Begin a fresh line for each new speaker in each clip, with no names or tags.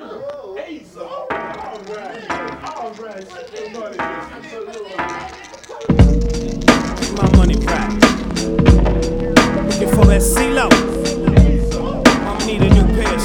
My money back. Looking for that CeeLo. I'ma need a new pair of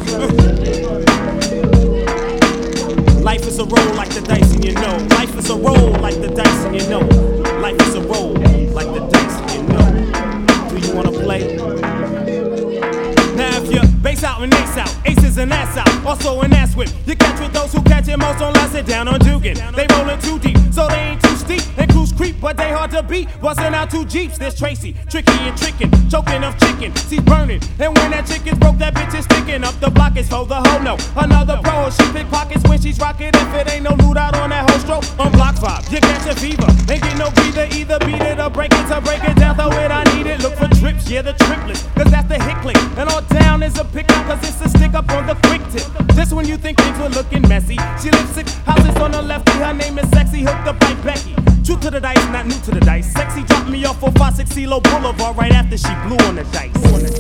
shoes. Life is a roll like the dice and you know. Life is a roll like the dice and you know. Life is a roll like the dice and you know. Do you wanna play? Now if you're bass out and ace out, aces and ass out, also an ass whip. You catch with those who catch it most, don't last it down on Dugan. They rollin' too deep, so they ain't too steep. They cruise creep, but they hard to beat. Bustin' out two Jeeps, there's Tracy, tricky and trickin', choking of chicken, she's burning. And when that chicken's broke, that bitch is sticking up the block is for the hoe. No, another pro, she pickpockets when she's rockin'. If it ain't no loot out on that whole stroke, on block 5, you catch a fever. Ain't get no breather, either beat it or break it. To break it down, throw it, I need it. Look for trips, yeah, the triplets, cause that's the hit click. And all down is a pickup, cause it's a stick up on the quick tip. Just when you think things were looking messy, she lives 6 houses on the lefty, her name is Sexy, hooked up by Becky. True to the dice, not new to the dice. Sexy dropped me off 456 CeeLo Boulevard right after she blew on the dice.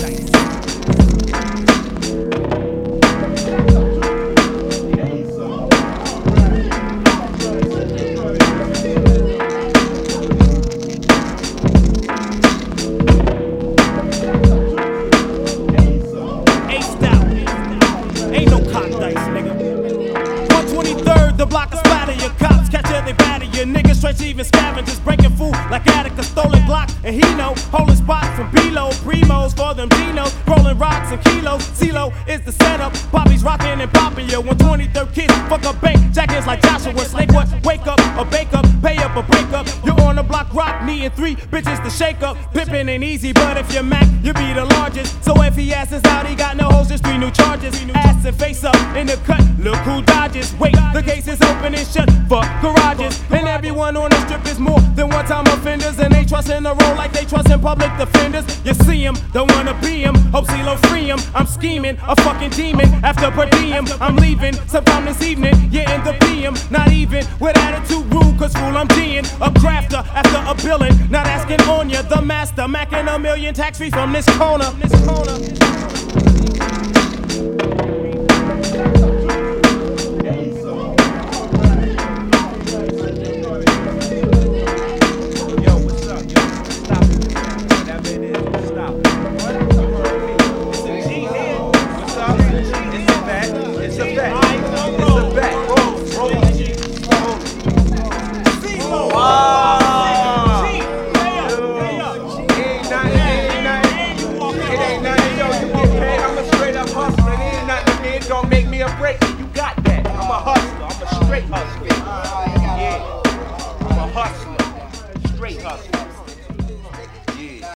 Aced out. Ain't no cock dice, nigga. 123rd, the block is spatter. Your cops catch it, they batter. Your niggas stretch even scavengers, breaking food like Attica, stolen block. And he know, holding spots from B-Lo, Primos for them Dinos, rolling rocks and kilos. CeeLo is the setup, Bobby's rocking and popping you. 123rd kids, fuck up bank, jackets like Joshua Snake. What? Wake up or bake up, pay up or break up. You're on the block, rock, needing 3 bitches to shake up. Pippin' ain't easy, but if you're Mac, you be the largest. So if he asses out, he got no hoes, just 3 new charges. Ass and face up in the cut, look who dodges. Wait, the case is open and shut for garages. And everyone on the strip is more than one-time offenders. And they trust in the roll like they trust in public defenders. You see him, don't wanna be him. Hope CeeLo free him. I'm scheming, a fucking demon. After per diem, I'm leaving sometime this evening. Yeah, in the PM, not even with attitude rude, cause fool I'm G'ing. A crafter after a billing, not asking on ya. The master, macking a million tax free from this corner.
Don't make me a break. You got that. I'm a hustler. I'm a straight hustler. Yeah. I'm a hustler. Straight hustler.